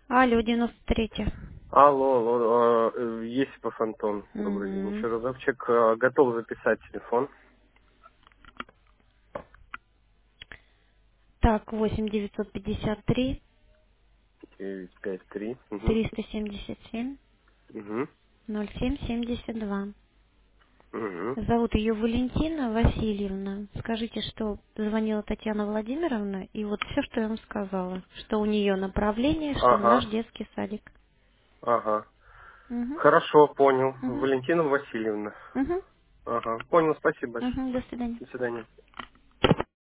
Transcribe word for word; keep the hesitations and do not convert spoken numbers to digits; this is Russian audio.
Алло, девяносто третий. Алло, алло, э, Есипов Антон. Добрый день, Угу. еще разочек. Э, Готов записать телефон. Так, восемь девятьсот пятьдесят три девять пять три. Угу. триста семьдесят семь Угу. ноль семь семьдесят два. Угу. Зовут ее Валентина Васильевна. Скажите, что звонила Татьяна Владимировна, и вот все, что я вам сказала, что у нее направление, что в наш Ага, детский садик. ага. Угу. Хорошо, понял. Угу. Валентина Васильевна. Угу. Ага, понял, спасибо большое. Угу. До свидания. До свидания.